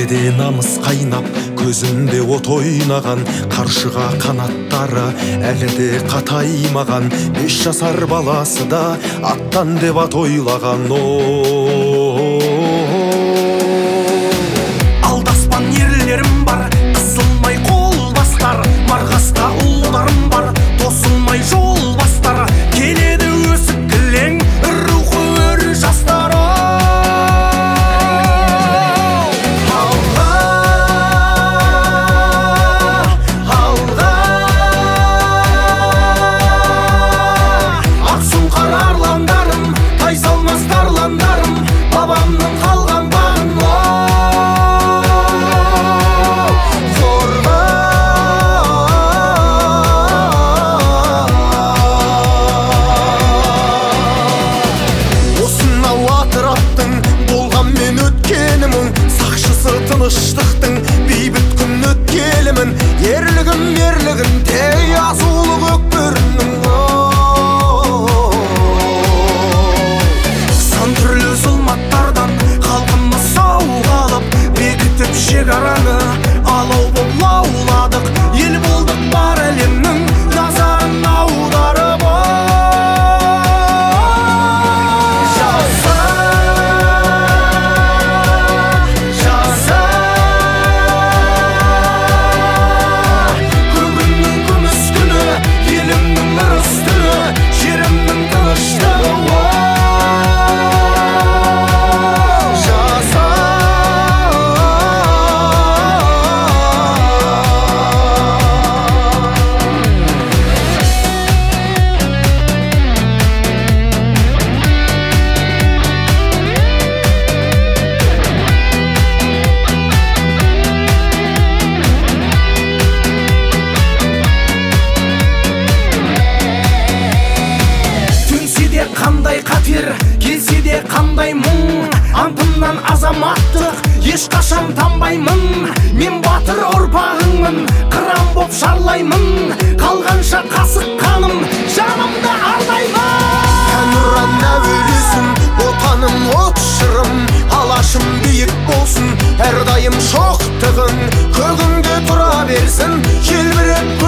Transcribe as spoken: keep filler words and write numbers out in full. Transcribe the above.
Денеде намыс қайнап, көзінде от ойнаған, қаршыға қанаттары әлі де қатаймаған. Бес жасар баласы да аттан деп ат ойлаған. Алдаспан ерлерім бар, қысылмай қол бастар, марғасқа ұлдарым бар, тосылмай жол бастар. Келеді өсіп кілең, рухы өр жастар. Babamның қалған бағын қорға. Осынау атыраттың болған мен өткенімін, сақшысы тыныштықтың бейбіт күн өткелімін. Ерлігім ерлігім тей азулы көкбөрінің. Шекараны алау боп лауладық, ел болдық бар әлемнің назарын аударып. Жаса, жаса, күгімнің күміс күні, елімнің ырыс түні, жерімнің тыныштығы. Қандай қатер, келсе де қандай мұң, антымнан азаматтық ешқашан танбаймын. Мен батыр ұрпағыңмын, қыран боп шарлаймын, қалғанша қасық қаным жанымды арнаймын. Әнұран әуелесін, отаным от шырым, алашым биік болсын, әрдайым шоқтығын көгіңде тұра берсін. Желбіреп